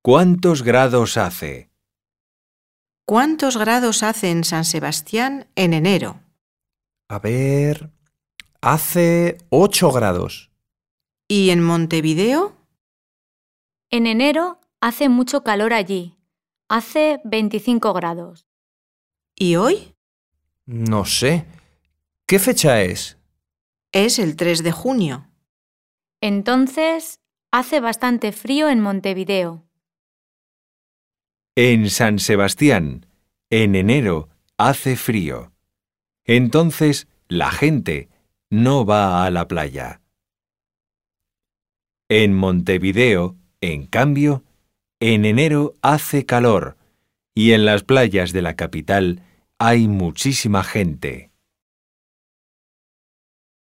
¿Cuántos grados hace? ¿Cuántos grados hace en San Sebastián en enero? A ver, hace 8 grados. ¿Y en Montevideo? En enero hace mucho calor allí. Hace 25 grados. ¿Y hoy? No sé. ¿Qué fecha es? Es el 3 de junio. Entonces, hace bastante frío en Montevideo. En San Sebastián, en enero, hace frío. Entonces, la gente no va a la playa. En Montevideo, en cambio, en enero hace calor y en las playas de la capital hay muchísima gente.